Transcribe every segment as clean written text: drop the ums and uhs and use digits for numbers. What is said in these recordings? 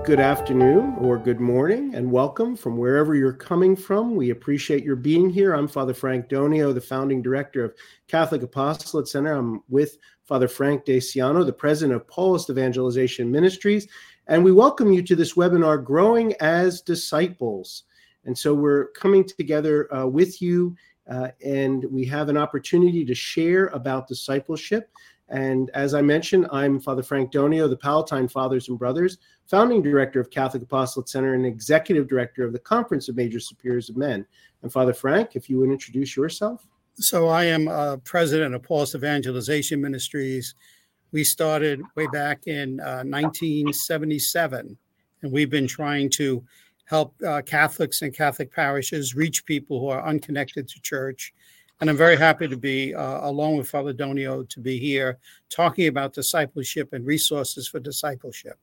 Good afternoon or good morning and welcome from wherever you're coming from. We appreciate your being here. I'm Father Frank Donio, the founding director of Catholic Apostolate Center. I'm with Father Frank Deciano, the president of Paulist Evangelization Ministries, and we welcome you to this webinar, Growing as Disciples. And so we're coming together with you and we have an opportunity to share about discipleship. And as I mentioned, I'm Father Frank Donio, the Palatine Fathers and Brothers, founding director of Catholic Apostolate Center and executive director of the Conference of Major Superiors of Men. And Father Frank, if you would introduce yourself. So I am president of Paulist Evangelization Ministries. We started way back in 1977, and we've been trying to help Catholics and Catholic parishes reach people who are unconnected to church. And I'm very happy to be, along with Father Donio, to be here talking about discipleship and resources for discipleship.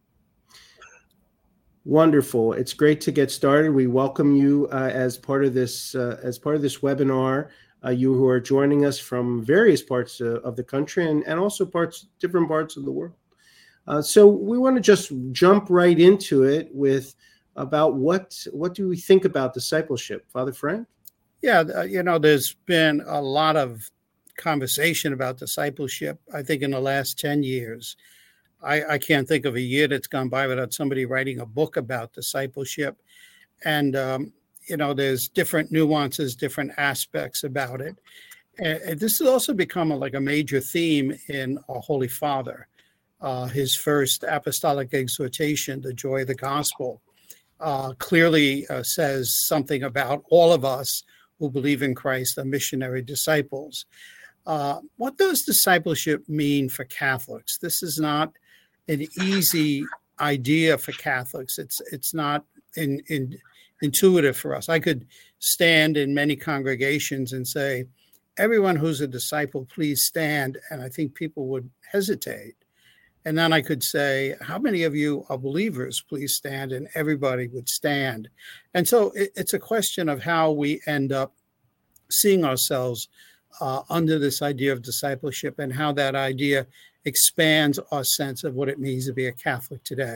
Wonderful. It's great to get started. We welcome you as part of this webinar, you who are joining us from various parts of the country and also different parts of the world. So we want to just jump right into it with about what do we think about discipleship? Father Frank? Yeah, there's been a lot of conversation about discipleship, I think, in the last 10 years. I can't think of a year that's gone by without somebody writing a book about discipleship. And, there's different nuances, different aspects about it. And this has also become a major theme in our Holy Father. His first apostolic exhortation, The Joy of the Gospel, clearly says something about all of us who believe in Christ are missionary disciples. What does discipleship mean for Catholics? This is not an easy idea for Catholics. It's not intuitive for us. I could stand in many congregations and say, everyone who's a disciple, please stand. And I think people would hesitate. And then I could say, how many of you are believers? Please stand. And everybody would stand. And so it's a question of how we end up seeing ourselves under this idea of discipleship and how that idea expands our sense of what it means to be a Catholic today.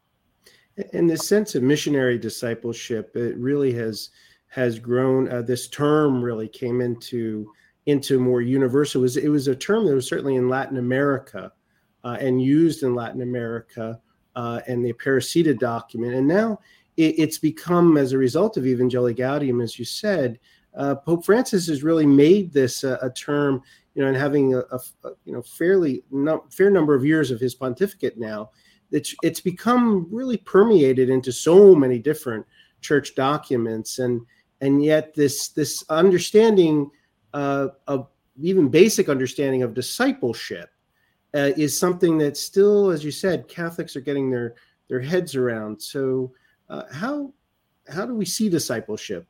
In the sense of missionary discipleship, it really has grown. This term really came into more universal. It was a term that was certainly in Latin America and used in Latin America and the Aparecida document. And now it's become, as a result of Evangelii Gaudium, as you said, Pope Francis has really made this a term, and having a fair number of years of his pontificate now, it's become really permeated into so many different church documents, and yet this understanding of even basic understanding of discipleship is something that still, as you said, Catholics are getting their heads around. So how do we see discipleship?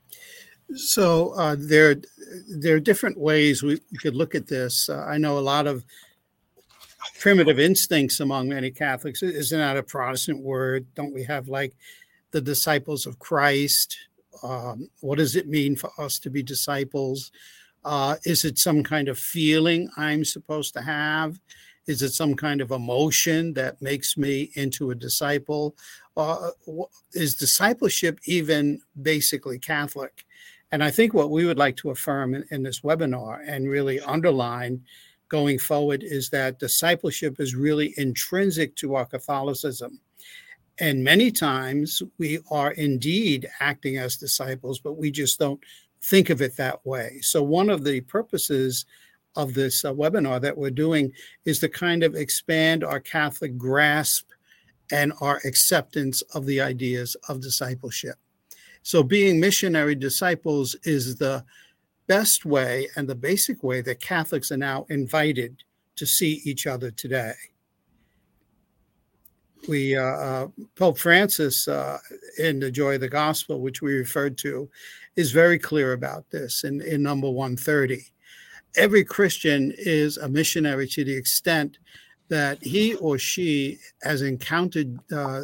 So there are different ways we could look at this. I know a lot of primitive instincts among many Catholics. Isn't that a Protestant word? Don't we have the disciples of Christ? What does it mean for us to be disciples? Is it some kind of feeling I'm supposed to have? Is it some kind of emotion that makes me into a disciple? Is discipleship even basically Catholic? And I think what we would like to affirm in this webinar and really underline going forward is that discipleship is really intrinsic to our Catholicism. And many times we are indeed acting as disciples, but we just don't think of it that way. So one of the purposes of this webinar that we're doing is to kind of expand our Catholic grasp and our acceptance of the ideas of discipleship. So being missionary disciples is the best way and the basic way that Catholics are now invited to see each other today. Pope Francis, in The Joy of the Gospel, which we referred to, is very clear about this in number 130. Every Christian is a missionary to the extent that he or she has encountered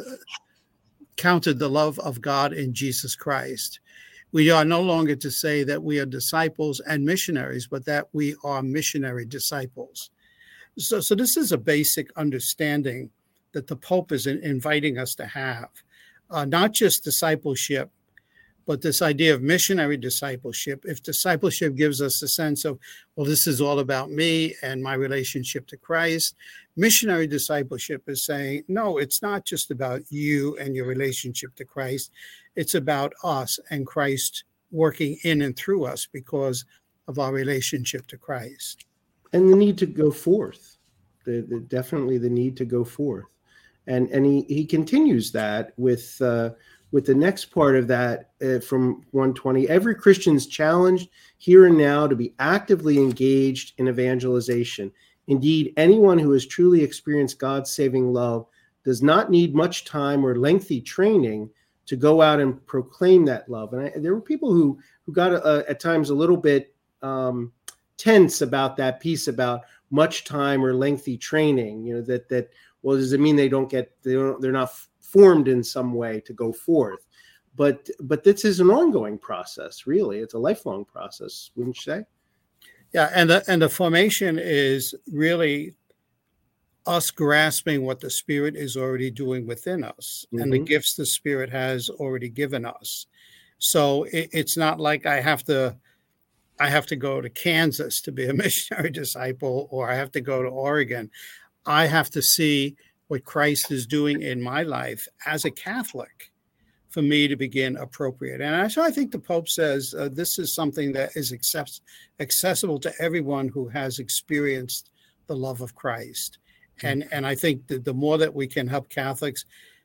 the love of God in Jesus Christ. We are no longer to say that we are disciples and missionaries, but that we are missionary disciples. So this is a basic understanding that the Pope is inviting us to have, not just discipleship, but this idea of missionary discipleship. If discipleship gives us a sense of, well, this is all about me and my relationship to Christ, missionary discipleship is saying, no, it's not just about you and your relationship to Christ. It's about us and Christ working in and through us because of our relationship to Christ. And the need to go forth, definitely the need to go forth. And he continues that with the next part of that from 120. Every Christian is challenged here and now to be actively engaged in evangelization. Indeed, anyone who has truly experienced God's saving love does not need much time or lengthy training to go out and proclaim that love. And there were people who got at times a little bit tense about that piece about much time or lengthy training. You know, that well, does it mean they're not formed in some way to go forth? But this is an ongoing process, really. It's a lifelong process, wouldn't you say? Yeah, and the formation is really us grasping what the Spirit is already doing within us, and the gifts the Spirit has already given us. So it's not like I have to go to Kansas to be a missionary disciple, or I have to go to Oregon. I have to see what Christ is doing in my life as a Catholic for me to begin appropriate. And so I think the Pope says this is something that is accessible to everyone who has experienced the love of Christ. And I think that the more that we can help Catholics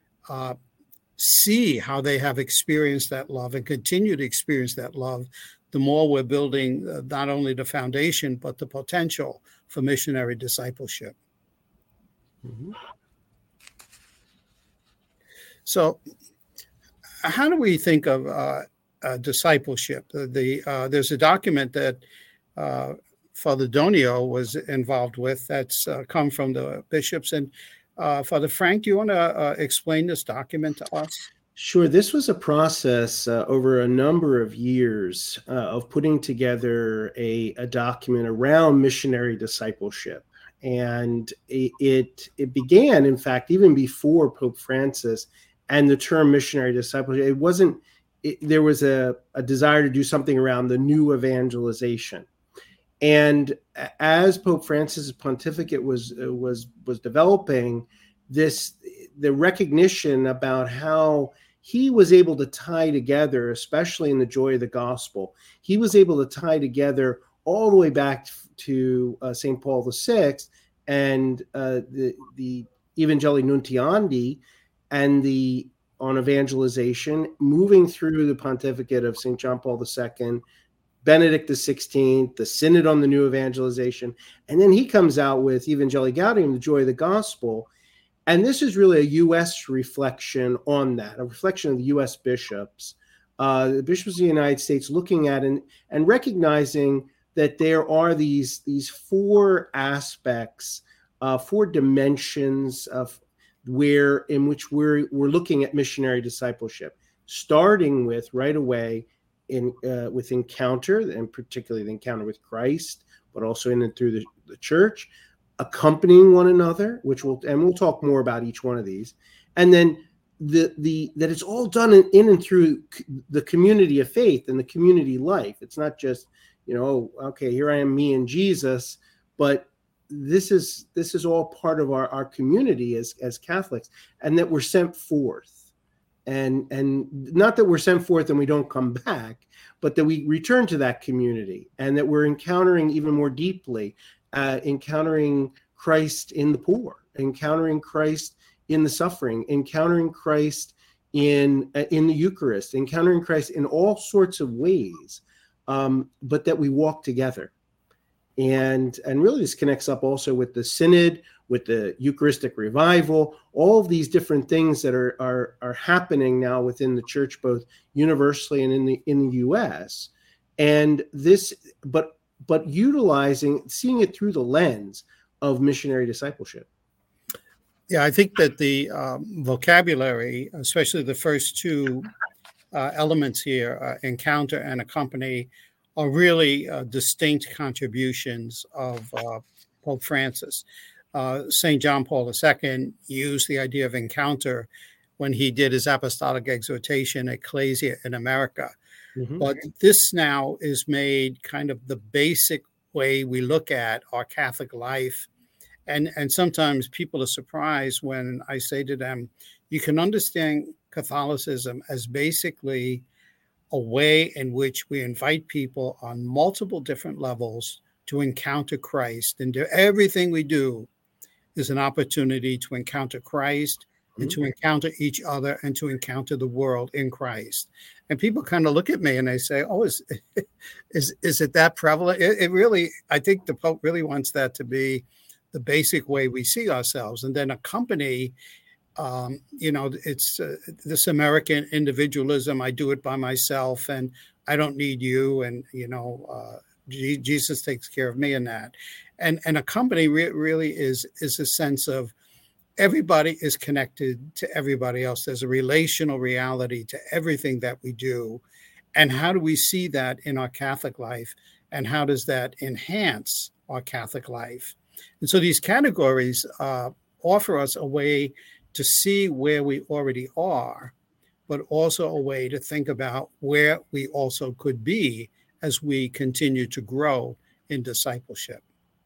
see how they have experienced that love and continue to experience that love, the more we're building not only the foundation, but the potential for missionary discipleship. Mm-hmm. So how do we think of discipleship? There's a document that Father Donio was involved with that's come from the bishops. And Father Frank, do you want to explain this document to us? Sure. This was a process over a number of years of putting together a document around missionary discipleship. And it began, in fact, even before Pope Francis and the term missionary discipleship. There was a desire to do something around the new evangelization. And as Pope Francis' pontificate was developing, the recognition about how he was able to tie together, especially in the Joy of the Gospel, he was able to tie together all the way back to St. Paul VI and the Evangelii Nuntiandi and on evangelization, moving through the pontificate of St. John Paul II, Benedict XVI, the Synod on the New Evangelization, and then he comes out with Evangelii Gaudium, the Joy of the Gospel. And this is really a U.S. reflection on that, a reflection of the U.S. bishops, the bishops of the United States looking at and recognizing that there are these four aspects, four dimensions of in which we're looking at missionary discipleship, starting with right away with encounter, and particularly the encounter with Christ, but also in and through the church, accompanying one another, we'll talk more about each one of these, and then that it's all done in and through the community of faith and the community life. It's not just, okay, here I am, me and Jesus, but this is all part of our community as Catholics, and that we're sent forth, and not that we're sent forth and we don't come back, but that we return to that community, and that we're encountering even more deeply, encountering Christ in the poor, encountering Christ in the suffering, encountering Christ in the Eucharist, encountering Christ in all sorts of ways, but that we walk together. And really this connects up also with the Synod, with the Eucharistic revival, all of these different things that are happening now within the church, both universally and in the U.S. And this, but seeing it through the lens of missionary discipleship. Yeah, I think that the vocabulary, especially the first two elements here, encounter and accompany, are really distinct contributions of Pope Francis. St. John Paul II used the idea of encounter when he did his apostolic exhortation, Ecclesia in America. Mhm. But this now is made kind of the basic way we look at our Catholic life. And sometimes people are surprised when I say to them, you can understand Catholicism as basically a way in which we invite people on multiple different levels to encounter Christ. And everything we do is an opportunity to encounter Christ and to encounter each other and to encounter the world in Christ. And people kind of look at me and they say, oh, is it that prevalent? It really, I think the Pope really wants that to be the basic way we see ourselves, and then accompany, it's this American individualism. I do it by myself and I don't need you. And, Jesus takes care of me in that. And accompany really is a sense of everybody is connected to everybody else. There's a relational reality to everything that we do. And how do we see that in our Catholic life? And how does that enhance our Catholic life? And so these categories offer us a way to see where we already are, but also a way to think about where we also could be as we continue to grow in discipleship.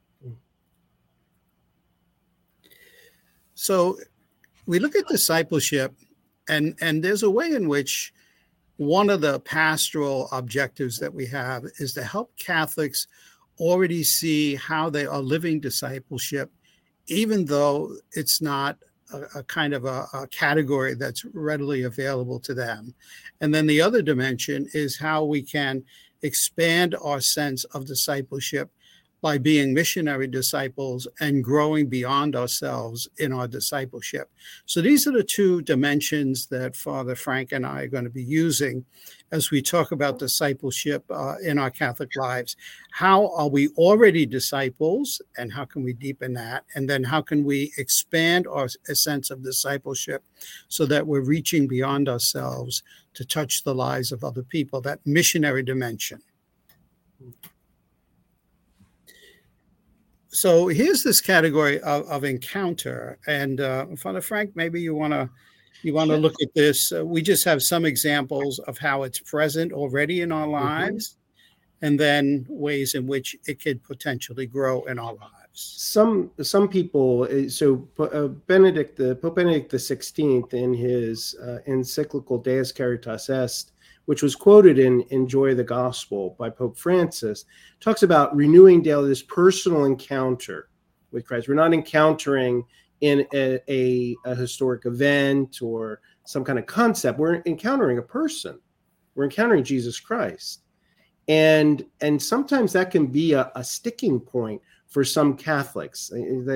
So we look at discipleship, and there's a way in which one of the pastoral objectives that we have is to help Catholics already see how they are living discipleship, even though it's not a kind of a category that's readily available to them. And then the other dimension is how we can expand our sense of discipleship by being missionary disciples and growing beyond ourselves in our discipleship. So these are the two dimensions that Father Frank and I are going to be using as we talk about discipleship in our Catholic lives. How are we already disciples, and how can we deepen that? And then how can we expand our sense of discipleship so that we're reaching beyond ourselves to touch the lives of other people, that missionary dimension. So here's this category of encounter, and Father Frank, maybe you want to look at this. We just have some examples of how it's present already in our lives, and then ways in which it could potentially grow in our lives. Some people. So Pope Benedict XVI, in his encyclical Deus Caritas Est, which was quoted in Enjoy the Gospel by Pope Francis, talks about renewing daily this personal encounter with Christ. We're not encountering in a historic event or some kind of concept. We're encountering a person. We're encountering Jesus Christ. And sometimes that can be a sticking point for some Catholics.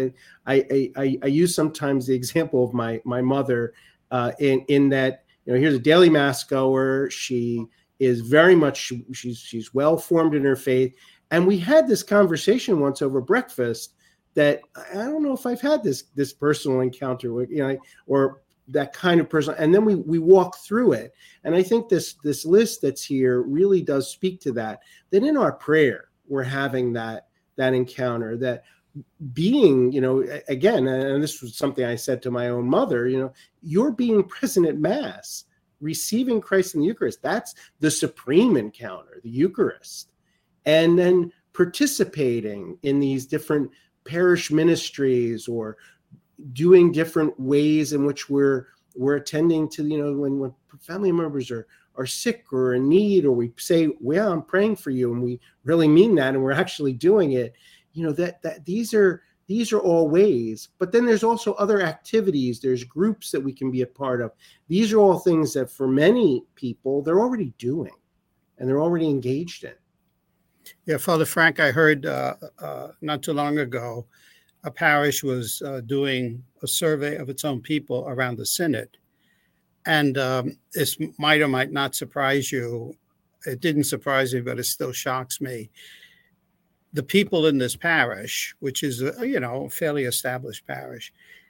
I use sometimes the example of my mother in that, here's a daily mass goer. She is very much, she's well formed in her faith. And we had this conversation once over breakfast that I don't know if I've had this personal encounter with, or that kind of person. And then we walk through it. And I think this list that's here really does speak to that in our prayer, we're having that encounter, that being, again, and this was something I said to my own mother, you're being present at Mass, receiving Christ in the Eucharist. That's the supreme encounter, the Eucharist. And then participating in these different parish ministries or doing different ways in which we're attending to, when family members are sick or in need, or we say, well, I'm praying for you, and we really mean that, and we're actually doing it. That these are all ways, but then there's also other activities. There's groups that we can be a part of. These are all things that for many people, they're already doing and they're already engaged in. Yeah, Father Frank, I heard not too long ago, a parish was doing a survey of its own people around the synod. And this might or might not surprise you. It didn't surprise me, but it still shocks me. The people in this parish, which is a fairly established parish,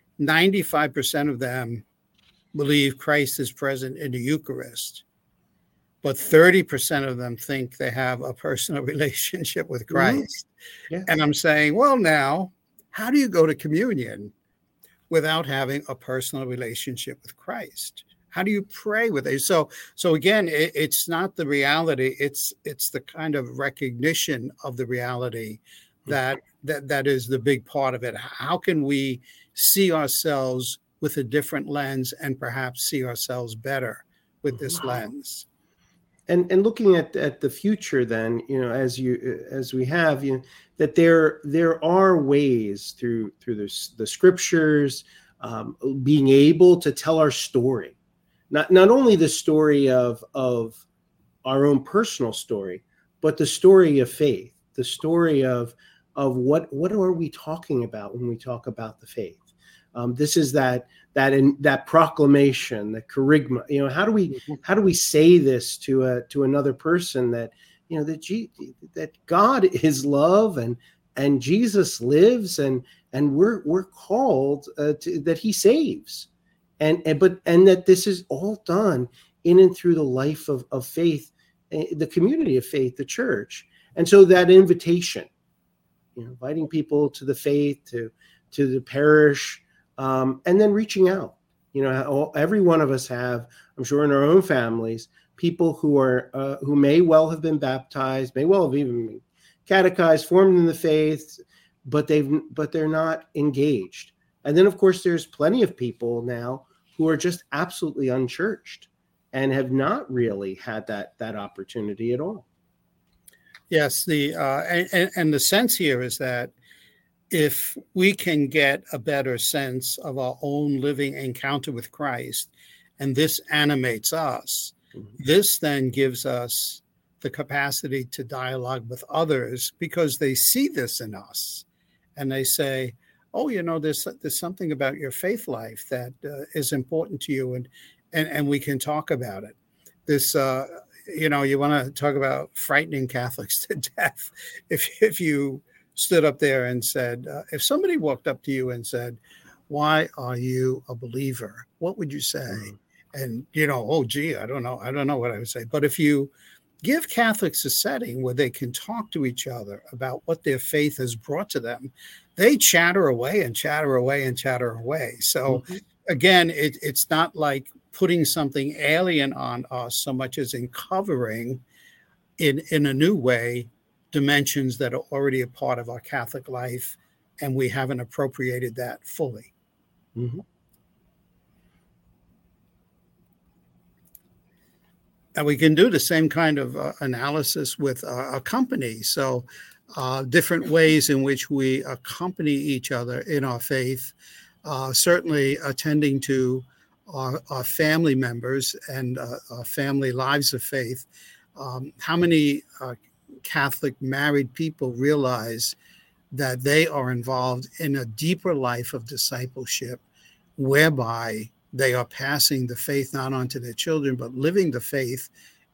95% of them believe Christ is present in the Eucharist, but 30% of them think they have a personal relationship with Christ. Yeah. And I'm saying, well, now, how do you go to communion without having a personal relationship with Christ? How do you pray with it? So again, it's not the reality. It's the kind of recognition of the reality that is the big part of it. How can we see ourselves with a different lens and perhaps see ourselves better with this lens? And looking at the future, then, as we have, that there are ways through the scriptures, being able to tell our story, not only the story of our own personal story, but the story of faith, the story of what are we talking about when we talk about the faith. This is that proclamation, the kerygma. How do we say this to another person that that God is love and Jesus lives and we're called that He saves, and that this is all done in and through the life of faith, the community of faith, the church, and so that invitation, inviting people to the faith, to the parish. And then reaching out, every one of us have, I'm sure in our own families, people who may well have been baptized, may well have even been catechized, formed in the faith, but they're not engaged. And then, of course, there's plenty of people now who are just absolutely unchurched and have not really had that opportunity at all. Yes, and the sense here is that if we can get a better sense of our own living encounter with Christ, and this animates us, this then gives us the capacity to dialogue with others because they see this in us, and they say, "Oh, there's something about your faith life that is important to you," and we can talk about it. This, you want to talk about frightening Catholics to death. If you stood up there and said, if somebody walked up to you and said, "Why are you a believer?" What would you say? And, oh, gee, I don't know what I would say. But if you give Catholics a setting where they can talk to each other about what their faith has brought to them, they chatter away and chatter away and chatter away. So again, it's not like putting something alien on us so much as in covering in a new way dimensions that are already a part of our Catholic life, and we haven't appropriated that fully. Mm-hmm. And we can do the same kind of analysis with a company. So different ways in which we accompany each other in our faith, certainly attending to our family members and our family lives of faith. How many Catholic married people realize that they are involved in a deeper life of discipleship, whereby they are passing the faith not onto their children, but living the faith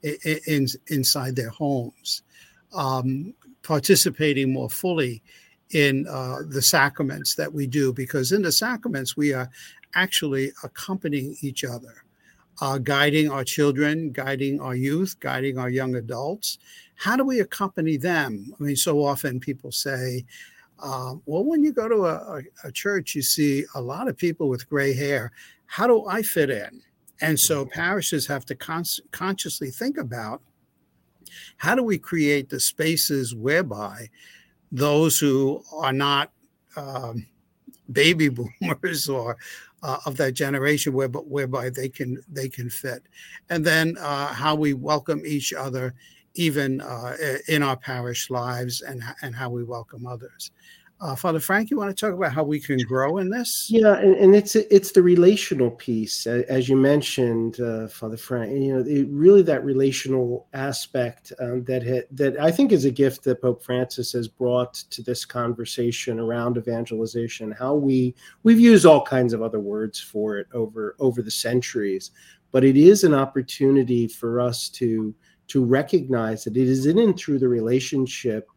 inside their homes, participating more fully in the sacraments that we do, because in the sacraments we are actually accompanying each other, guiding our children, guiding our youth, guiding our young adults. How do we accompany them? I mean, so often people say, well, when you go to a church, you see a lot of people with gray hair. How do I fit in? And so parishes have to consciously think about, how do we create the spaces whereby those who are not baby boomers or of that generation, whereby they can fit, and then how we welcome each other, even in our parish lives, and how we welcome others. Father Frank, you want to talk about how we can grow in this? Yeah, and it's the relational piece, as you mentioned, Father Frank. Really that relational aspect that I think is a gift that Pope Francis has brought to this conversation around evangelization. How we've used all kinds of other words for it over the centuries, but it is an opportunity for us to recognize that it is in and through the relationship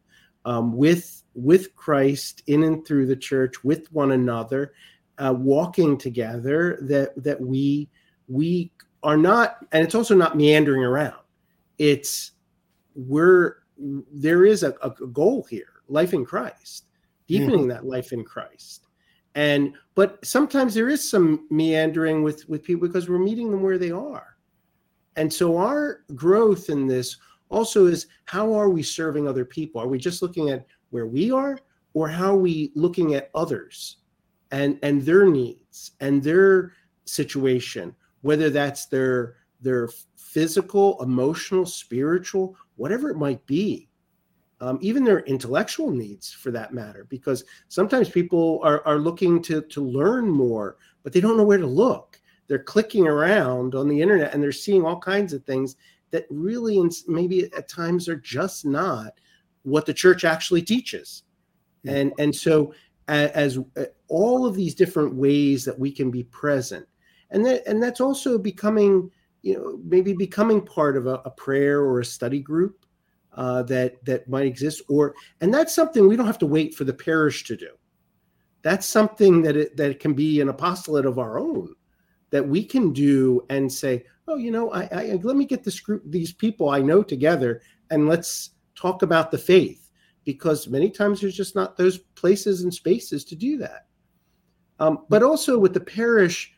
with Christ, in and through the church, with one another, walking together, that we are not, and it's also not meandering around. There is a goal here, life in Christ, deepening that life in Christ. But sometimes there is some meandering with people because we're meeting them where they are. And so our growth in this also is, how are we serving other people? Are we just looking at where we are, or how are we looking at others and their needs and their situation, whether that's their physical, emotional, spiritual, whatever it might be, even their intellectual needs for that matter, because sometimes people are looking to learn more, but they don't know where to look. They're clicking around on the internet and they're seeing all kinds of things that really, maybe at times, are just not what the church actually teaches. And so as all of these different ways that we can be present, and that's also becoming, maybe becoming part of a prayer or a study group that might exist, and that's something we don't have to wait for the parish to do. That's something that can be an apostolate of our own, that we can do and say, oh, let me get this group, these people I know together, and let's talk about the faith, because many times there's just not those places and spaces to do that. But also with the parish,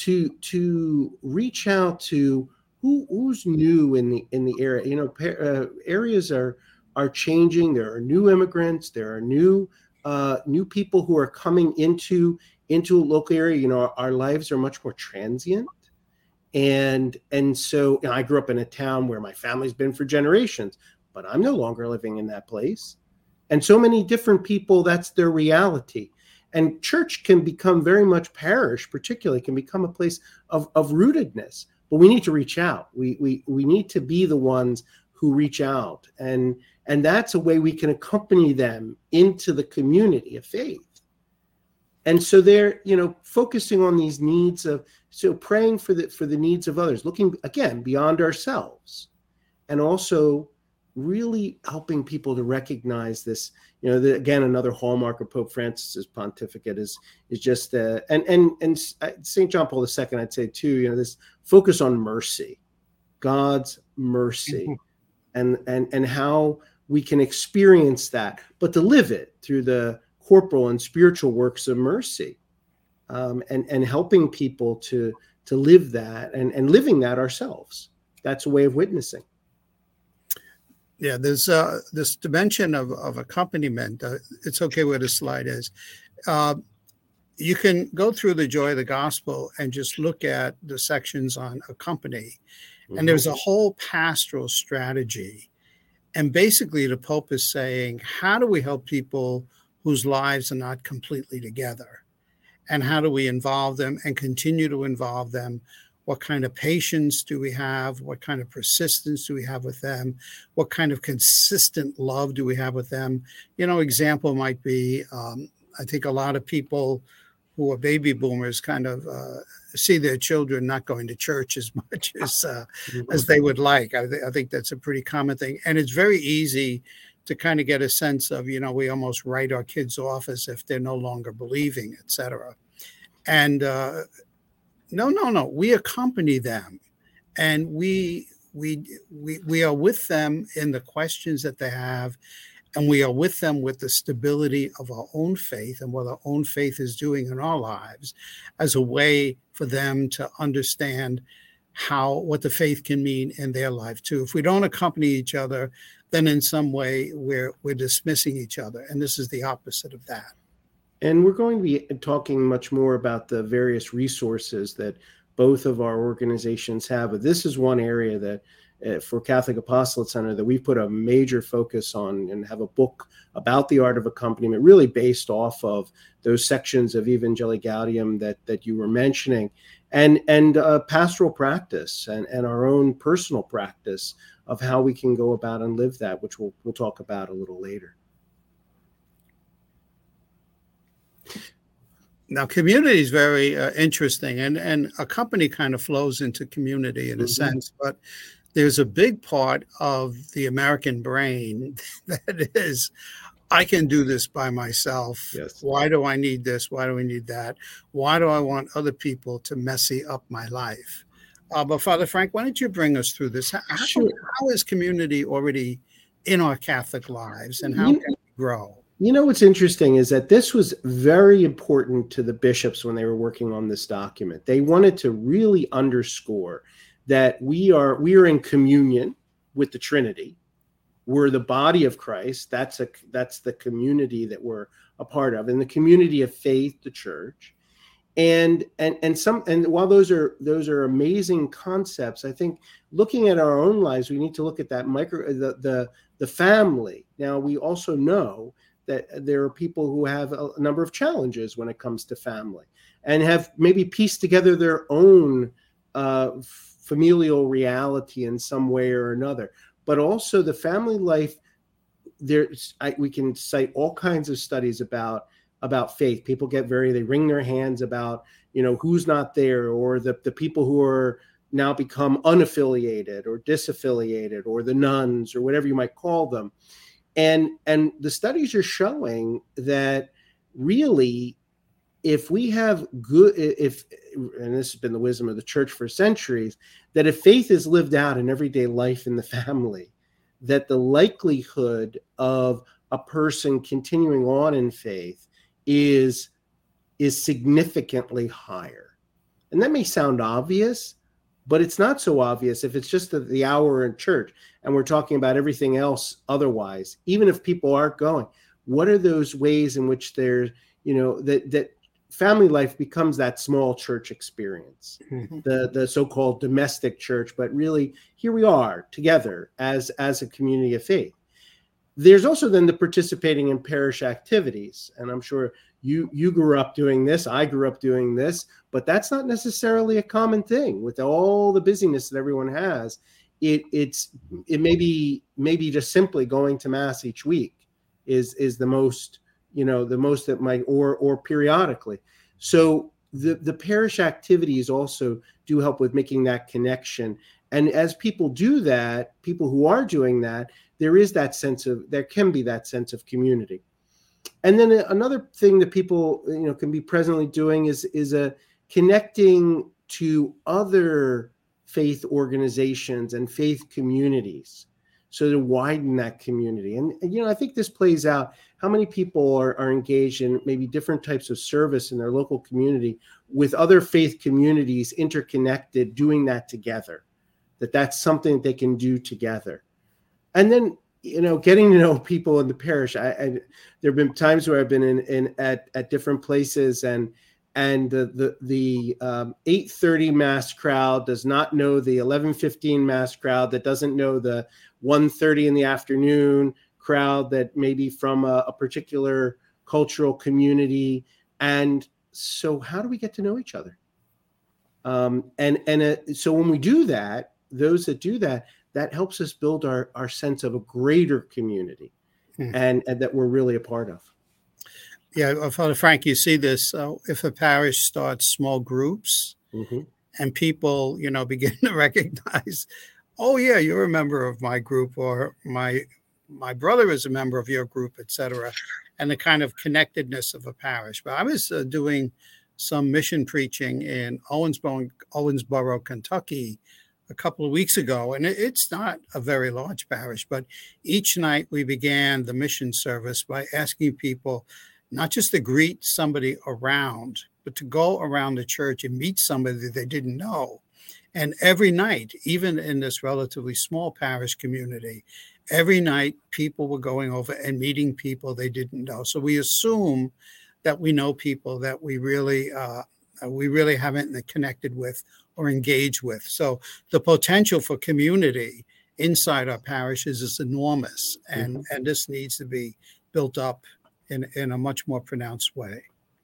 to reach out to who's new in the area. Areas are changing. There are new immigrants. There are new people who are coming into a local area. Our lives are much more transient. And so I grew up in a town where my family's been for generations, but I'm no longer living in that place. And so many different people, that's their reality. And church can become very much, parish particularly, can become a place of rootedness. But we need to reach out. We need to be the ones who reach out. And that's a way we can accompany them into the community of faith. And so they're, focusing on these needs praying for the needs of others, looking again beyond ourselves, and also really helping people to recognize this. Again, another hallmark of Pope Francis's pontificate is just and St. John Paul II, I'd say too, this focus on mercy, God's mercy, and how we can experience that, but to live it through the corporal and spiritual works of mercy, and helping people to live that and living that ourselves. That's a way of witnessing. Yeah, there's this dimension of accompaniment. It's okay where the slide is. You can go through the Joy of the Gospel and just look at the sections on accompany. And there's a whole pastoral strategy. And basically the Pope is saying, how do we help people whose lives are not completely together? And how do we involve them and continue to involve them? What kind of patience do we have? What kind of persistence do we have with them? What kind of consistent love do we have with them? Example might be, I think a lot of people who are baby boomers kind of see their children not going to church as much as they would like. I think that's a pretty common thing. And it's very easy to kind of get a sense of, we almost write our kids off as if they're no longer believing, et cetera. And no, we accompany them, and we are with them in the questions that they have, and we are with them with the stability of our own faith and what our own faith is doing in our lives, as a way for them to understand what the faith can mean in their life too. If we don't accompany each other, then in some way we're dismissing each other, and this is the opposite of that. And we're going to be talking much more about the various resources that both of our organizations have. But this is one area that for Catholic Apostolate Center that we've put a major focus on, and have a book about the art of accompaniment, really based off of those sections of Evangelii Gaudium that you were mentioning, and pastoral practice and our own personal practice of how we can go about and live that, which we'll talk about a little later. Now, community is very interesting, and a company kind of flows into community in a sense, but there's a big part of the American brain that is, I can do this by myself. Yes. Why do I need this? Why do I need that? Why do I want other people to messy up my life? But Father Frank, why don't you bring us through this? How is community already in our Catholic lives, and how can we grow? You know, what's interesting is that this was very important to the bishops when they were working on this document. They wanted to really underscore that we are in communion with the Trinity. We're the body of Christ. That's the community that we're a part of, and the community of faith, the church. And while those are amazing concepts, I think looking at our own lives, we need to look at that the family. Now, we also know that there are people who have a number of challenges when it comes to family, and have maybe pieced together their own familial reality in some way or another. But also the family life, we can cite all kinds of studies about faith. People they wring their hands about, who's not there, or the people who are now become unaffiliated or disaffiliated, or the nuns, or whatever you might call them. And the studies are showing that really, if we have and this has been the wisdom of the church for centuries, that if faith is lived out in everyday life in the family, that the likelihood of a person continuing on in faith is significantly higher. And that may sound obvious, but it's not so obvious if it's just the hour in church and we're talking about everything else otherwise. Even if people aren't going, what are those ways in which there's, that family life becomes that small church experience, the so-called domestic church, but really here we are together as a community of faith. There's also then the participating in parish activities, and I'm sure you grew up doing this, I grew up doing this, but that's not necessarily a common thing with all the busyness that everyone has. It may be just simply going to mass each week is the most, the most that might, or periodically. So the parish activities also do help with making that connection. And as people do that, people who are doing that, there can be that sense of community. And then another thing that people, can be presently doing is a connecting to other faith organizations and faith communities, so to widen that community. And I think this plays out how many people are engaged in maybe different types of service in their local community with other faith communities interconnected, doing that together, that's something that they can do together. And then, getting to know people in the parish. There have been times where I've been at different places, and the 8:30 mass crowd does not know the 11:15 mass crowd, that doesn't know the 1:30 in the afternoon crowd that may be from a particular cultural community. And so how do we get to know each other? So when we do that, those that do that, that helps us build our sense of a greater community, and that we're really a part of. Yeah, Father Frank, you see this, if a parish starts small groups, and people, begin to recognize, oh yeah, you're a member of my group, or my brother is a member of your group, etc., and the kind of connectedness of a parish. But I was doing some mission preaching in Owensboro, Kentucky, a couple of weeks ago, and it's not a very large parish, but each night we began the mission service by asking people not just to greet somebody around, but to go around the church and meet somebody that they didn't know. And every night, even in this relatively small parish community, every night people were going over and meeting people they didn't know. So we assume that we know people that we really haven't connected with or engaged with. So the potential for community inside our parishes is enormous, and this needs to be built up in a much more pronounced way.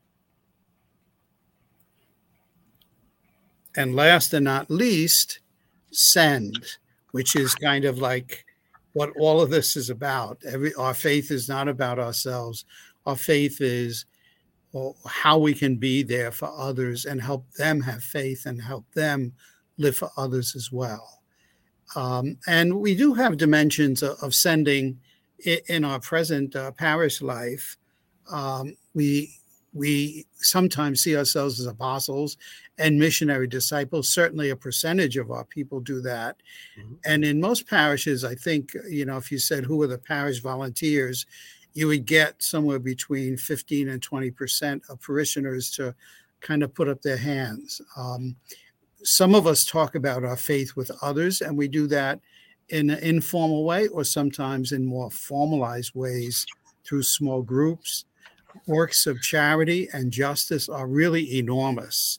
And last and not least, send, which is kind of like what all of this is about. Our faith is not about ourselves. Our faith is how we can be there for others and help them have faith and help them live for others as well. And we do have dimensions of sending in our present parish life. We sometimes see ourselves as apostles and missionary disciples. Certainly a percentage of our people do that. And in most parishes, I think, if you said, who are the parish volunteers, you would get somewhere between 15 and 20% of parishioners to kind of put up their hands. Some of us talk about our faith with others, and we do that in an informal way or sometimes in more formalized ways through small groups. Works of charity and justice are really enormous.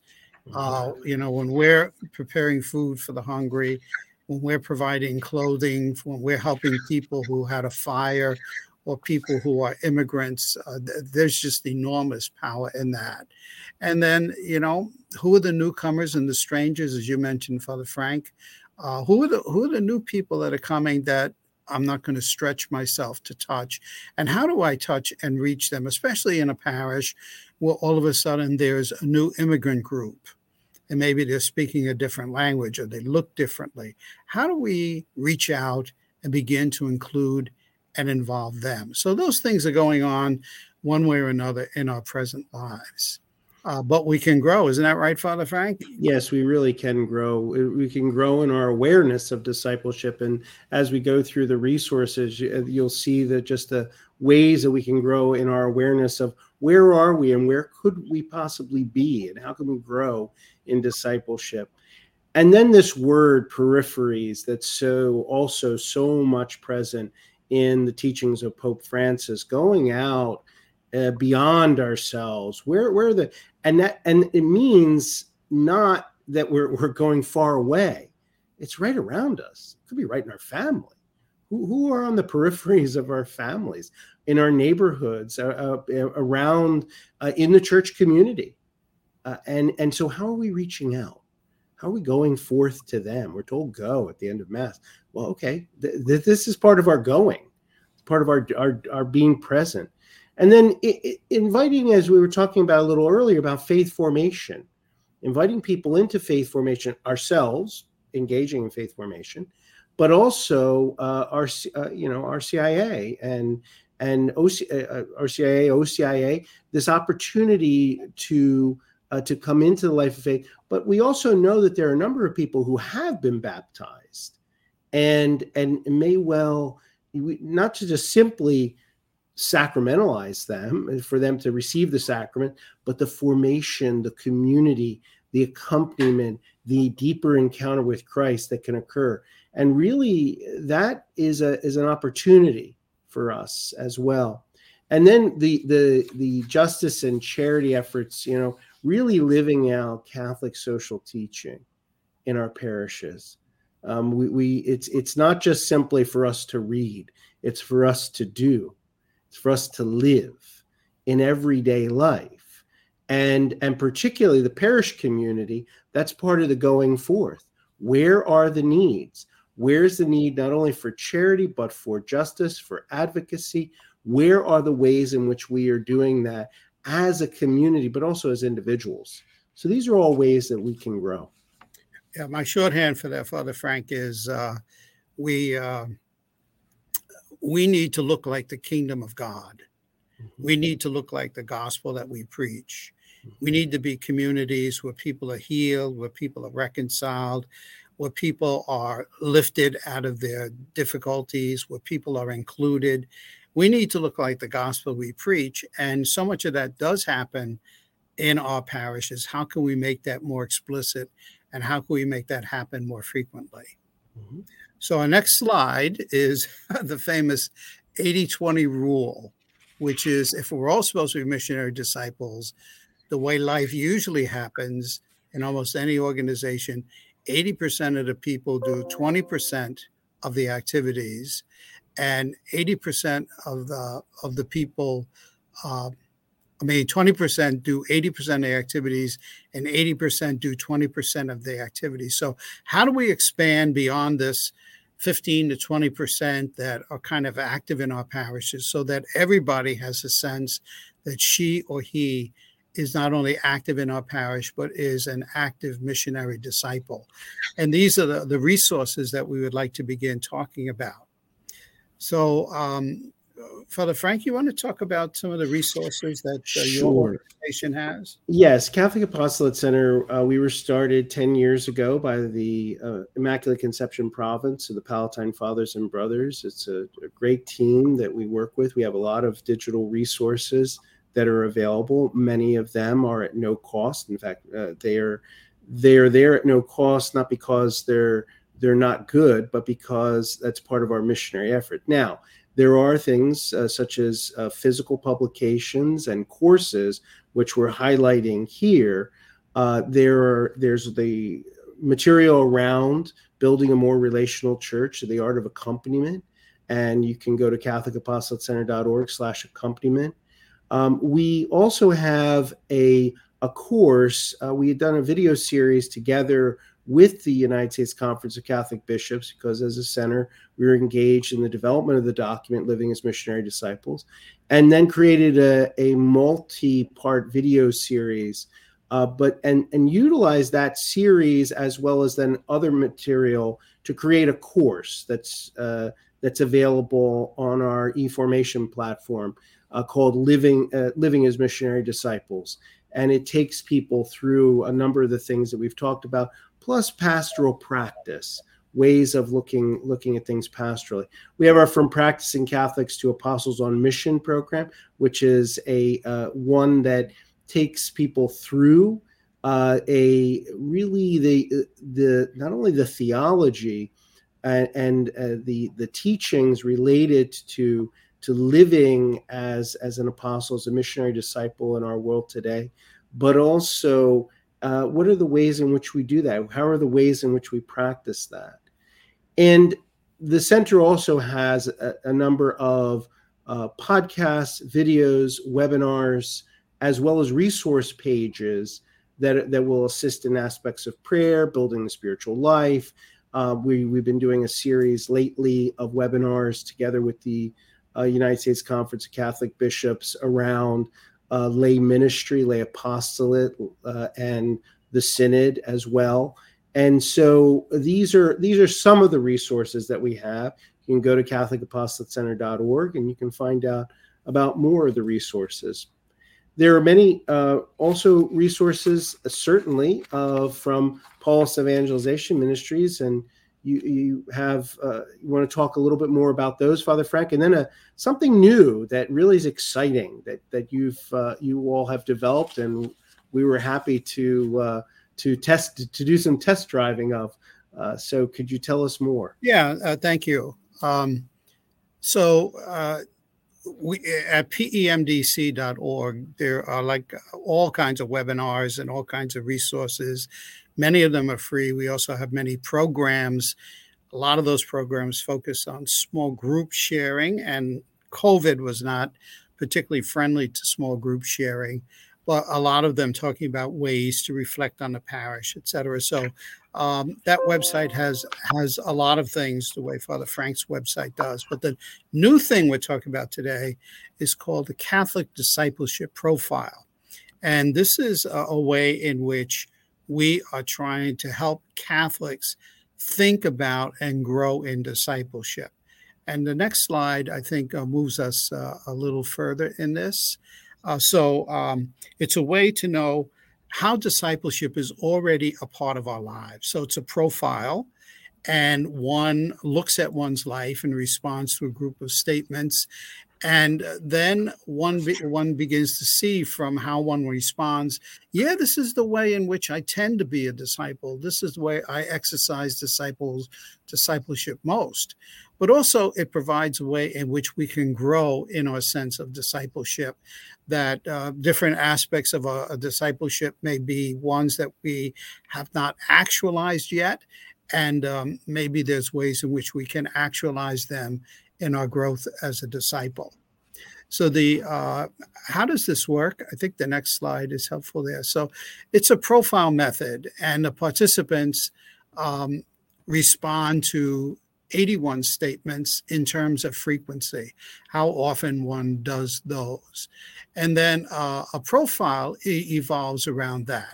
When we're preparing food for the hungry, when we're providing clothing, when we're helping people who had a fire or people who are immigrants, there's just enormous power in that. And then, who are the newcomers and the strangers, as you mentioned, Father Frank? Who are the new people that are coming that I'm not going to stretch myself to touch? And how do I touch and reach them, especially in a parish where all of a sudden there's a new immigrant group and maybe they're speaking a different language or they look differently? How do we reach out and begin to include and involve them? So those things are going on one way or another in our present lives. But we can grow. Isn't that right, Father Frank? Yes, we really can grow. We can grow in our awareness of discipleship. And as we go through the resources, you'll see that just the ways that we can grow in our awareness of where are we and where could we possibly be and how can we grow in discipleship. And then this word peripheries that's also so much present in the teachings of Pope Francis, going out beyond ourselves. And it means not that we're going far away. It's right around us. It could be right in our family. Who are on the peripheries of our families, in our neighborhoods, around in the church community, and so how are we reaching out? How are we going forth to them? We're told go at the end of Mass. Well, okay, this is part of our going. It's part of our being present. And then inviting, as we were talking about a little earlier, about faith formation, inviting people into faith formation, ourselves engaging in faith formation, but also RCIA and RCIA, OCIA, this opportunity to come into the life of faith. But we also know that there are a number of people who have been baptized and may well, not to just simply sacramentalize them, for them to receive the sacrament, but the formation, the community, the accompaniment, the deeper encounter with Christ that can occur. And really, that is an opportunity for us as well. And then the justice and charity efforts, really living out Catholic social teaching in our parishes. It's not just simply for us to read; it's for us to do. It's for us to live in everyday life. And particularly the parish community, that's part of the going forth. Where are the needs? Where's the need not only for charity, but for justice, for advocacy? Where are the ways in which we are doing that as a community, but also as individuals? So these are all ways that we can grow. Yeah, my shorthand for that, Father Frank, is we need to look like the kingdom of God. Mm-hmm. We need to look like the gospel that we preach. Mm-hmm. We need to be communities where people are healed, where people are reconciled, where people are lifted out of their difficulties, where people are included. We need to look like the gospel we preach. And so much of that does happen in our parishes. How can we make that more explicit? And how can we make that happen more frequently? Mm-hmm. So our next slide is the famous 80-20 rule, which is if we're all supposed to be missionary disciples, the way life usually happens in almost any organization, 80% of the people do 20% of the activities, and 80% of the people, 20% do 80% of the activities, and 80% do 20% of the activities. So how do we expand beyond this 15 to 20% that are kind of active in our parishes so that everybody has a sense that she or he is not only active in our parish, but is an active missionary disciple? And these are the resources that we would like to begin talking about. So Father Frank, you want to talk about some of the resources that your Sure. organization has? Yes, Catholic Apostolate Center, we were started 10 years ago by the Immaculate Conception Province of the Palatine Fathers and Brothers. It's a great team that we work with. We have a lot of digital resources that are available. Many of them are at no cost. In fact, they're there at no cost, not because they're not good, but because that's part of our missionary effort. Now, there are things such as physical publications and courses, which we're highlighting here. There's the material around building a more relational church, the art of accompaniment, and you can go to CatholicApostolatecenter.org/accompaniment. We also have a course. We had done a video series together with the United States Conference of Catholic Bishops, because as a center, we were engaged in the development of the document, Living as Missionary Disciples, and then created a multi-part video series, and utilized that series as well as then other material to create a course that's available on our eFormation platform called Living as Missionary Disciples. And it takes people through a number of the things that we've talked about, plus pastoral practice, ways of looking at things pastorally. We have our From Practicing Catholics to Apostles on Mission program, which is a one that takes people through the not only the theology and the teachings related to living as an apostle, as a missionary disciple in our world today, but also what are the ways in which we do that? How are the ways in which we practice that? And the center also has a number of podcasts, videos, webinars, as well as resource pages that will assist in aspects of prayer, building the spiritual life. We've been doing a series lately of webinars together with the United States Conference of Catholic Bishops around lay ministry, lay apostolate, and the synod as well. And so these are some of the resources that we have. You can go to CatholicApostolatecenter.org and you can find out about more of the resources. There are many also resources, certainly, from Paulist Evangelization Ministries, and you want to talk a little bit more about those, Father Frank, and then something new that really is exciting that you all have developed, and we were happy to do some test driving of. So could you tell us more? Yeah, thank you. We at PEMDC.org, there are like all kinds of webinars and all kinds of resources. Many of them are free. We also have many programs. A lot of those programs focus on small group sharing, and COVID was not particularly friendly to small group sharing, but a lot of them talking about ways to reflect on the parish, et cetera. So that website has a lot of things the way Father Frank's website does. But the new thing we're talking about today is called the Catholic Discipleship Profile. And this is a way in which we are trying to help Catholics think about and grow in discipleship. And the next slide, I think, moves us a little further in this. So it's a way to know how discipleship is already a part of our lives. So it's a profile, and one looks at one's life and responds to a group of statements. And then one begins to see from how one responds, yeah, this is the way in which I tend to be a disciple. This is the way I exercise discipleship most. But also it provides a way in which we can grow in our sense of discipleship, that different aspects of a discipleship may be ones that we have not actualized yet. And maybe there's ways in which we can actualize them in our growth as a disciple. So how does this work? I think the next slide is helpful there. So it's a profile method, and the participants respond to 81 statements in terms of frequency, how often one does those. And then a profile evolves around that.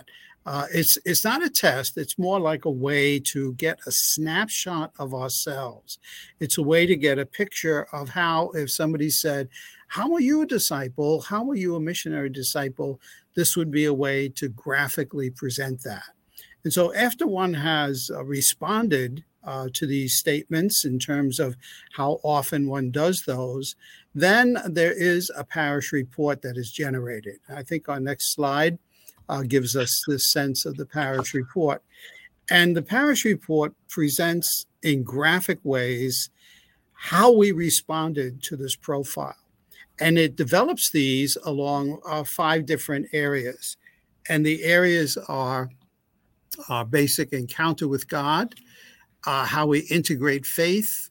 It's not a test. It's more like a way to get a snapshot of ourselves. It's a way to get a picture of how, if somebody said, how are you a disciple? How are you a missionary disciple? This would be a way to graphically present that. And so after one has responded to these statements in terms of how often one does those, then there is a parish report that is generated. I think our next slide gives us this sense of the parish report. And the parish report presents in graphic ways how we responded to this profile. And it develops these along 5 different areas. And the areas are our basic encounter with God, how we integrate faith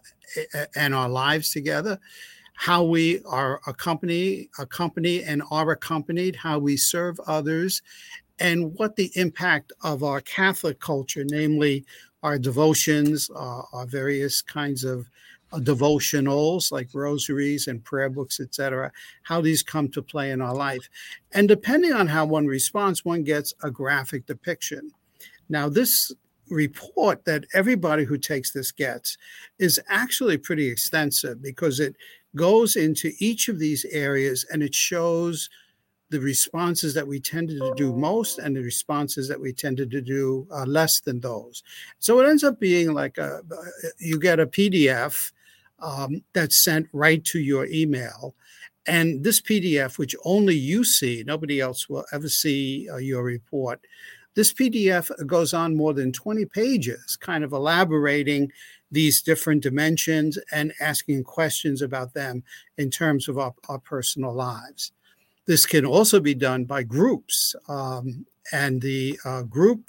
and our lives together, how we are accompany and are accompanied, how we serve others, and what the impact of our Catholic culture, namely our devotions, our various kinds of devotionals like rosaries and prayer books, etc., how these come to play in our life. And depending on how one responds, one gets a graphic depiction. Now, this report that everybody who takes this gets is actually pretty extensive because it goes into each of these areas and it shows the responses that we tended to do most and the responses that we tended to do less than those. So it ends up being like you get a PDF that's sent right to your email. And this PDF, which only you see, nobody else will ever see your report. This PDF goes on more than 20 pages, kind of elaborating these different dimensions and asking questions about them in terms of our personal lives. This can also be done by groups, and the group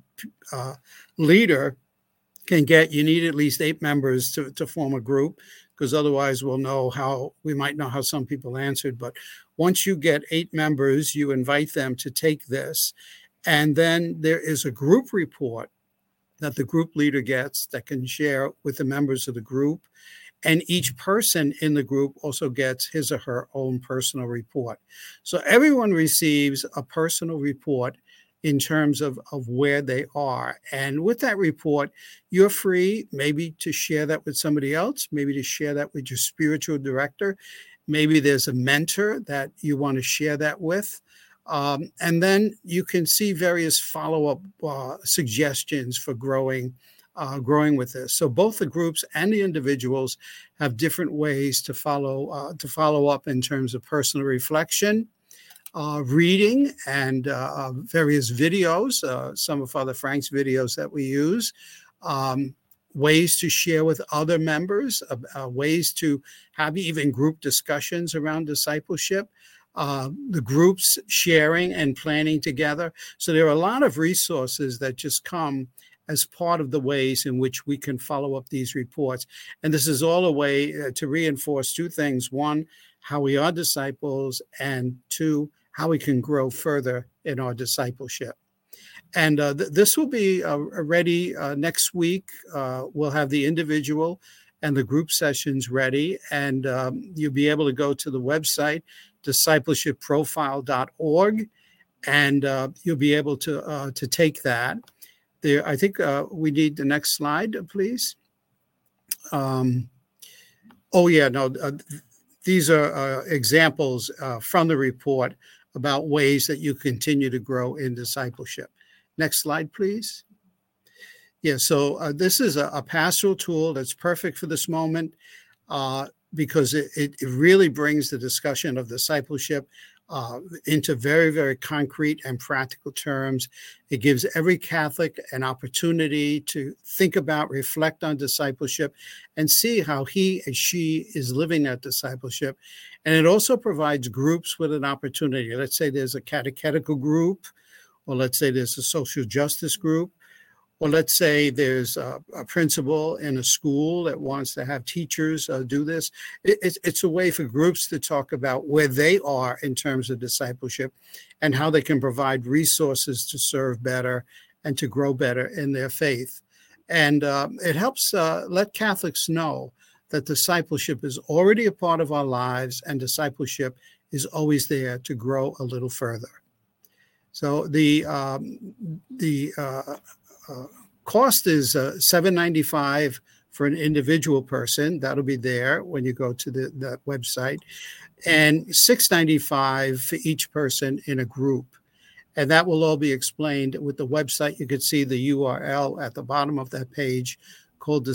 leader can get, you need at least 8 members to form a group, because otherwise we might know how some people answered. But once you get 8 members, you invite them to take this. And then there is a group report that the group leader gets that can share with the members of the group. And each person in the group also gets his or her own personal report. So everyone receives a personal report in terms of where they are. And with that report, you're free maybe to share that with somebody else, maybe to share that with your spiritual director. Maybe there's a mentor that you want to share that with. And then you can see various follow-up suggestions for growing with this. So both the groups and the individuals have different ways to follow up in terms of personal reflection, reading, and various videos, some of Father Frank's videos that we use, ways to share with other members, ways to have even group discussions around discipleship, the groups sharing and planning together. So there are a lot of resources that just come as part of the ways in which we can follow up these reports. And this is all a way to reinforce 2 things. 1, how we are disciples, and 2, how we can grow further in our discipleship. And this will be ready next week. We'll have the individual and the group sessions ready, and you'll be able to go to the website, discipleshipprofile.org, and you'll be able to take that. There, I think we need the next slide, please. These are examples from the report about ways that you continue to grow in discipleship. Next slide, please. Yeah, so this is a pastoral tool that's perfect for this moment because it really brings the discussion of discipleship into very, very concrete and practical terms. It gives every Catholic an opportunity to think about, reflect on discipleship, and see how he and she is living that discipleship. And it also provides groups with an opportunity. Let's say there's a catechetical group, or let's say there's a social justice group, or let's say there's a principal in a school that wants to have teachers do this. It's a way for groups to talk about where they are in terms of discipleship and how they can provide resources to serve better and to grow better in their faith. And it helps let Catholics know that discipleship is already a part of our lives and discipleship is always there to grow a little further. So the cost is $7.95 for an individual person. That'll be there when you go to that website, and $6.95 for each person in a group. And that will all be explained with the website. You could see the URL at the bottom of that page called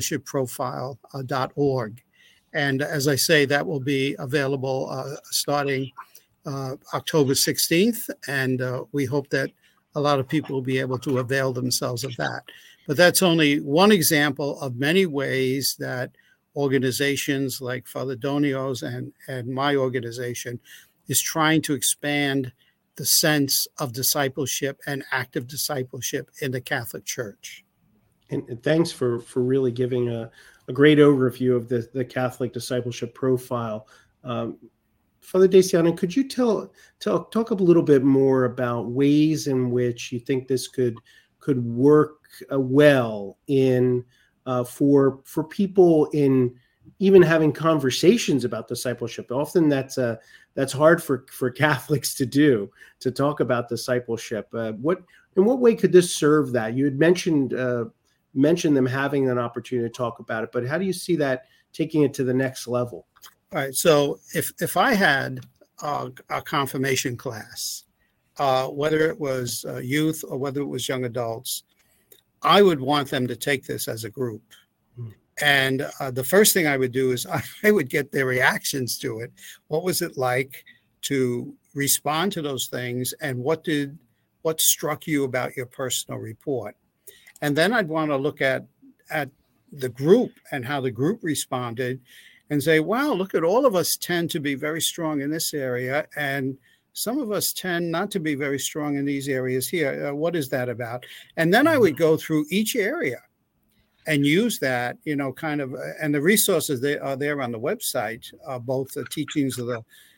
discipleshipprofile.org. And as I say, that will be available starting October 16th. And we hope that a lot of people will be able to avail themselves of that. But that's only one example of many ways that organizations like Father Donio's and my organization is trying to expand the sense of discipleship and active discipleship in the Catholic Church. And thanks for really giving a great overview of the Catholic discipleship profile. Father Deciano, could you talk a little bit more about ways in which you think this could work well in for people in even having conversations about discipleship? Often that's hard for Catholics to do, to talk about discipleship. In what way could this serve that? You had mentioned them having an opportunity to talk about it, but how do you see that taking it to the next level? All right. So if I had a confirmation class, whether it was youth or whether it was young adults, I would want them to take this as a group. And the first thing I would do is I would get their reactions to it. What was it like to respond to those things? And what struck you about your personal report? And then I'd want to look at the group and how the group responded and say, wow, look at all of us tend to be very strong in this area. And some of us tend not to be very strong in these areas here. What is that about? And then I would go through each area and use that, kind of, and the resources they are there on the website, both the teachings of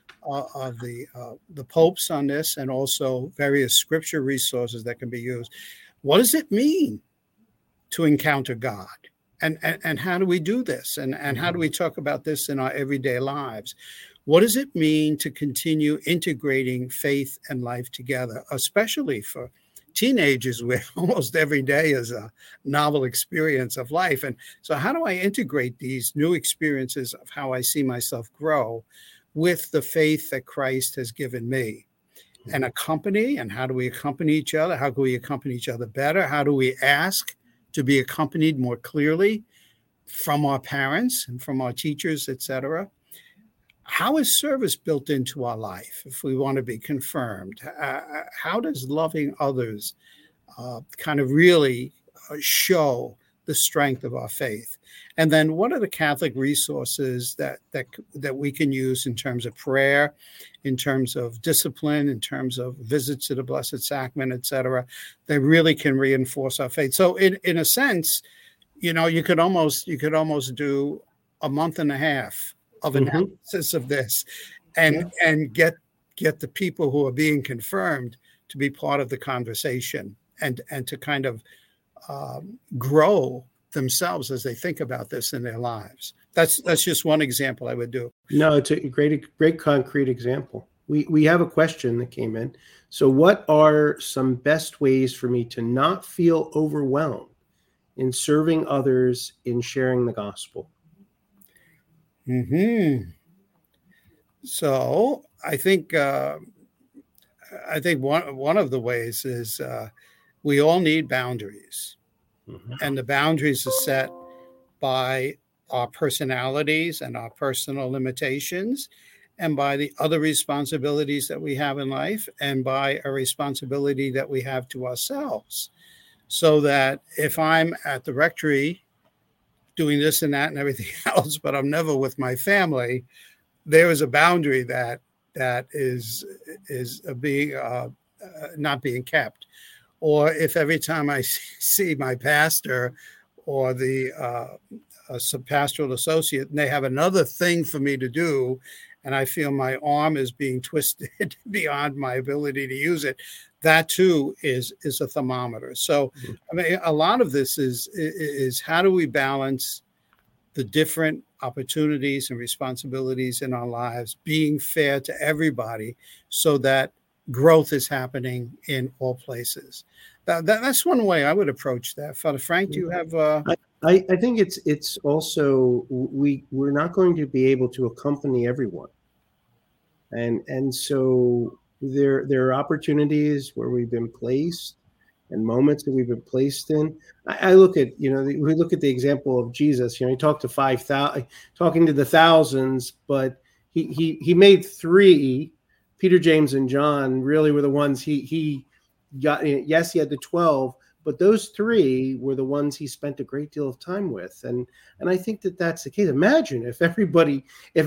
the popes on this, and also various scripture resources that can be used. What does it mean to encounter God? And how do we do this? And how do we talk about this in our everyday lives? What does it mean to continue integrating faith and life together, especially for teenagers where almost every day is a novel experience of life? And so how do I integrate these new experiences of how I see myself grow with the faith that Christ has given me? And how do we accompany each other? How can we accompany each other better? How do we ask to be accompanied more clearly from our parents and from our teachers, etc.? How is service built into our life if we want to be confirmed? How does loving others kind of really show the strength of our faith? And then what are the Catholic resources that we can use in terms of prayer, in terms of discipline, in terms of visits to the Blessed Sacrament, etc., that really can reinforce our faith? So in a sense, you could almost do a month and a half of analysis of this and get the people who are being confirmed to be part of the conversation and to kind of grow themselves as they think about this in their lives. That's just one example I would do. No, it's a great concrete example. We have a question that came in. So what are some best ways for me to not feel overwhelmed in serving others, in sharing the gospel? So I think one of the ways is we all need boundaries, and the boundaries are set by our personalities and our personal limitations, and by the other responsibilities that we have in life, and by a responsibility that we have to ourselves. So that if I'm at the rectory doing this and that and everything else, but I'm never with my family, there is a boundary that is being not being kept. Or if every time I see my pastor or the pastoral associate, and they have another thing for me to do, and I feel my arm is being twisted beyond my ability to use it, that too is a thermometer. So, I mean, a lot of this is how do we balance the different opportunities and responsibilities in our lives, being fair to everybody, so that growth is happening in all places. That's one way I would approach that. Father Frank, do you have? I think it's also we're not going to be able to accompany everyone, and so there are opportunities where we've been placed and moments that we've been placed in. I look at, we look at the example of Jesus. He talked to 5,000, talking to the thousands, but he made three. Peter, James, and John really were the ones he got. Yes, he had the 12, but those three were the ones he spent a great deal of time with, and I think that that's the case. Imagine if everybody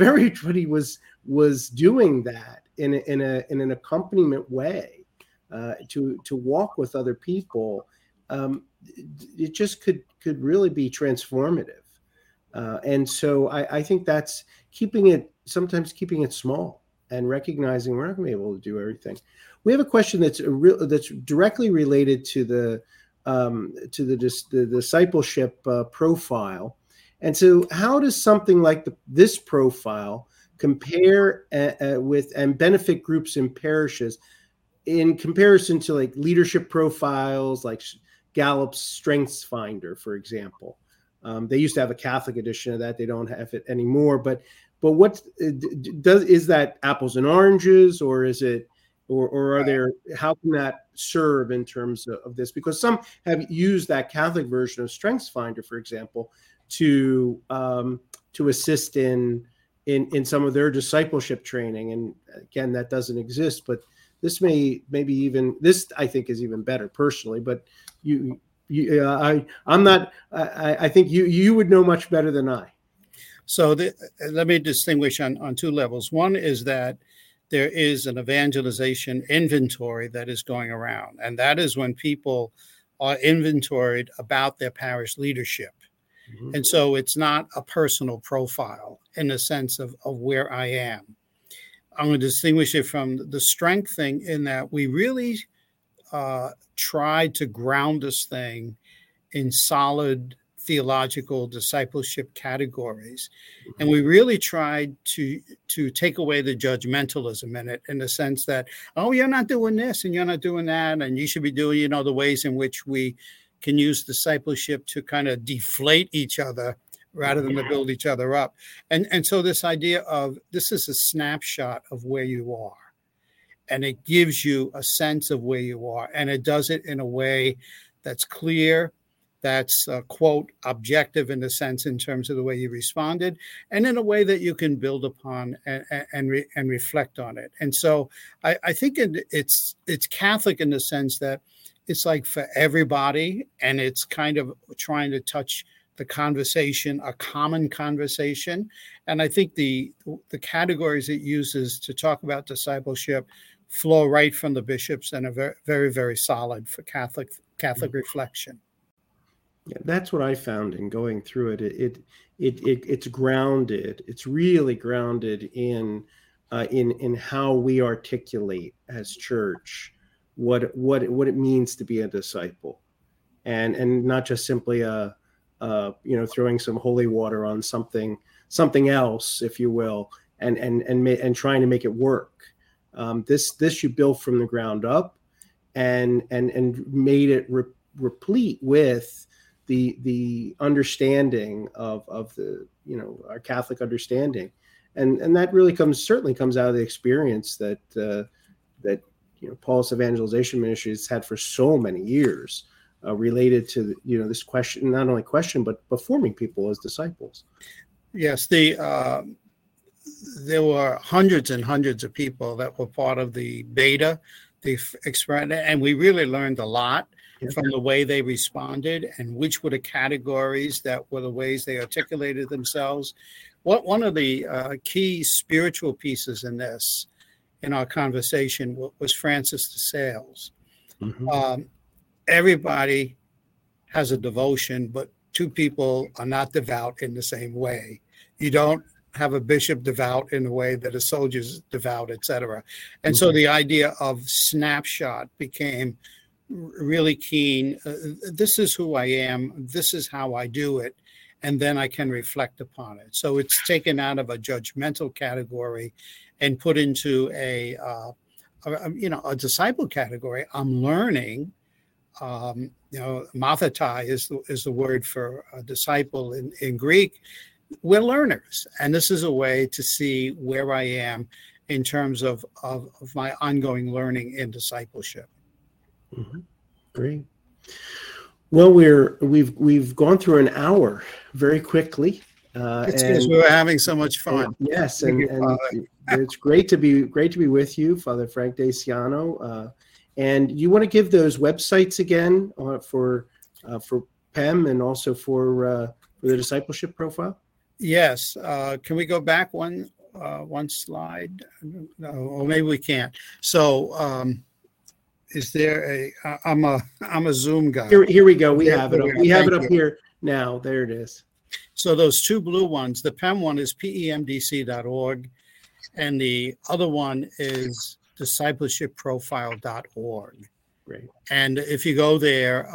was doing that in an accompaniment way, to walk with other people. It just could really be transformative, and so I think that's sometimes keeping it small and recognizing we're not going to be able to do everything. We have a question that's directly related to the discipleship profile, and so how does something like this profile compare with and benefit groups and parishes in comparison to like leadership profiles like Gallup's Strengths Finder, for example? They used to have a Catholic edition of that. They don't have it anymore. But what is that apples and oranges, or is it, or are there? How can that serve in terms of this? Because some have used that Catholic version of Strengths Finder, for example, to assist in some of their discipleship training. And again, that doesn't exist, but this maybe even this I think is even better personally. But I'm not. I think you would know much better than I. So let me distinguish on two levels. One is that there is an evangelization inventory that is going around, and that is when people are inventoried about their parish leadership. Mm-hmm. And so it's not a personal profile in the sense of where I am. I'm going to distinguish it from the strength thing in that we really tried to ground this thing in solid theological discipleship categories. And we really tried to take away the judgmentalism in it, in the sense that, oh, you're not doing this and you're not doing that, and you should be doing, the ways in which we can use discipleship to kind of deflate each other rather than to build each other up. And so this idea of this is a snapshot of where you are, and it gives you a sense of where you are, and it does it in a way that's clear, that's quote objective in the sense in terms of the way you responded, and in a way that you can build upon and reflect on it. And so I think it's Catholic in the sense that it's like for everybody, and it's kind of trying to touch the conversation, a common conversation. And I think the categories it uses to talk about discipleship flow right from the bishops and are very, very, very solid for Catholic reflection. Yeah, that's what I found in going through it. It's grounded. It's really grounded in how we articulate as church what it means to be a disciple, and not just simply throwing some holy water on something else, if you will, and trying to make it work. This you built from the ground up, and made it replete with the understanding of the our Catholic understanding, and that really certainly comes out of the experience that Paul's evangelization ministry has had for so many years, related to this question, not only question but forming people as disciples. Yes, there were hundreds and hundreds of people that were part of the beta, the experiment, and we really learned a lot from the way they responded and which were the categories that were the ways they articulated themselves. One of the key spiritual pieces in our conversation was Francis de Sales. Mm-hmm. Everybody has a devotion, but two people are not devout in the same way. You don't have a bishop devout in the way that a soldier's devout, etc. And mm-hmm. So the idea of snapshot became really keen. This is who I am. This is how I do it. And then I can reflect upon it. So it's taken out of a judgmental category and put into a a disciple category. I'm learning. Mathetai is the word for a disciple in Greek. We're learners, and this is a way to see where I am in terms of my ongoing learning in discipleship. Mm-hmm. Great. Well, we've gone through an hour very quickly. It's because we were having so much fun. Yes, and it's great to be with you, Father Frank Deciano. And you want to give those websites again for PEM and also for the discipleship profile? Yes. Can we go back one slide? No, or maybe we can't. So, is there I'm a Zoom guy. Here we go. We have it. We have it up here now. There it is. So those two blue ones, the PEM one is PEMDC.org, and the other one is discipleshipprofile.org. Great. And if you go there,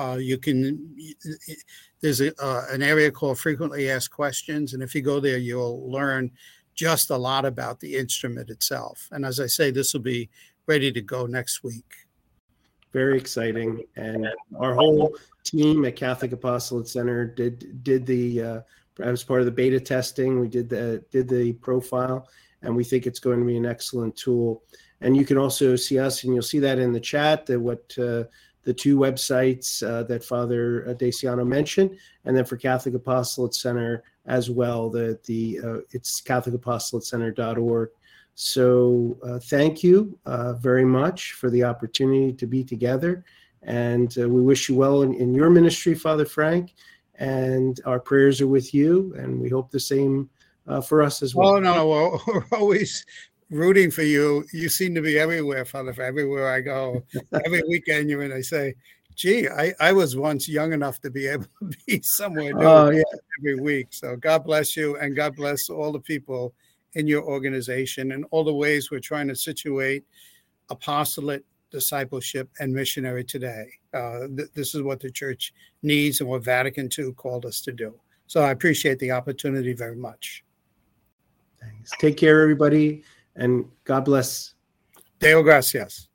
there's an area called frequently asked questions. And if you go there, you'll learn just a lot about the instrument itself. And as I say, this will be ready to go next week. Very exciting. And our whole team at Catholic Apostolate Center did the, as part of the beta testing, we did the profile, and we think it's going to be an excellent tool. And you can also see us, and you'll see that in the chat, the two websites that Father Deciano mentioned, and then for Catholic Apostolate Center as well, it's CatholicApostolatecenter.org. So thank you very much for the opportunity to be together, and we wish you well in your ministry, Father Frank, and our prayers are with you, and we hope the same for us as well. Oh, no, we're always rooting for you. You seem to be everywhere, Father, everywhere I go. Every weekend you're in, I say, gee, I was once young enough to be able to be somewhere new every week. So God bless you, and God bless all the people in your organization and all the ways we're trying to situate apostolate, discipleship, and missionary today. This is what the church needs and what Vatican II called us to do. So I appreciate the opportunity very much. Thanks. Take care, everybody. And God bless. Deo gracias.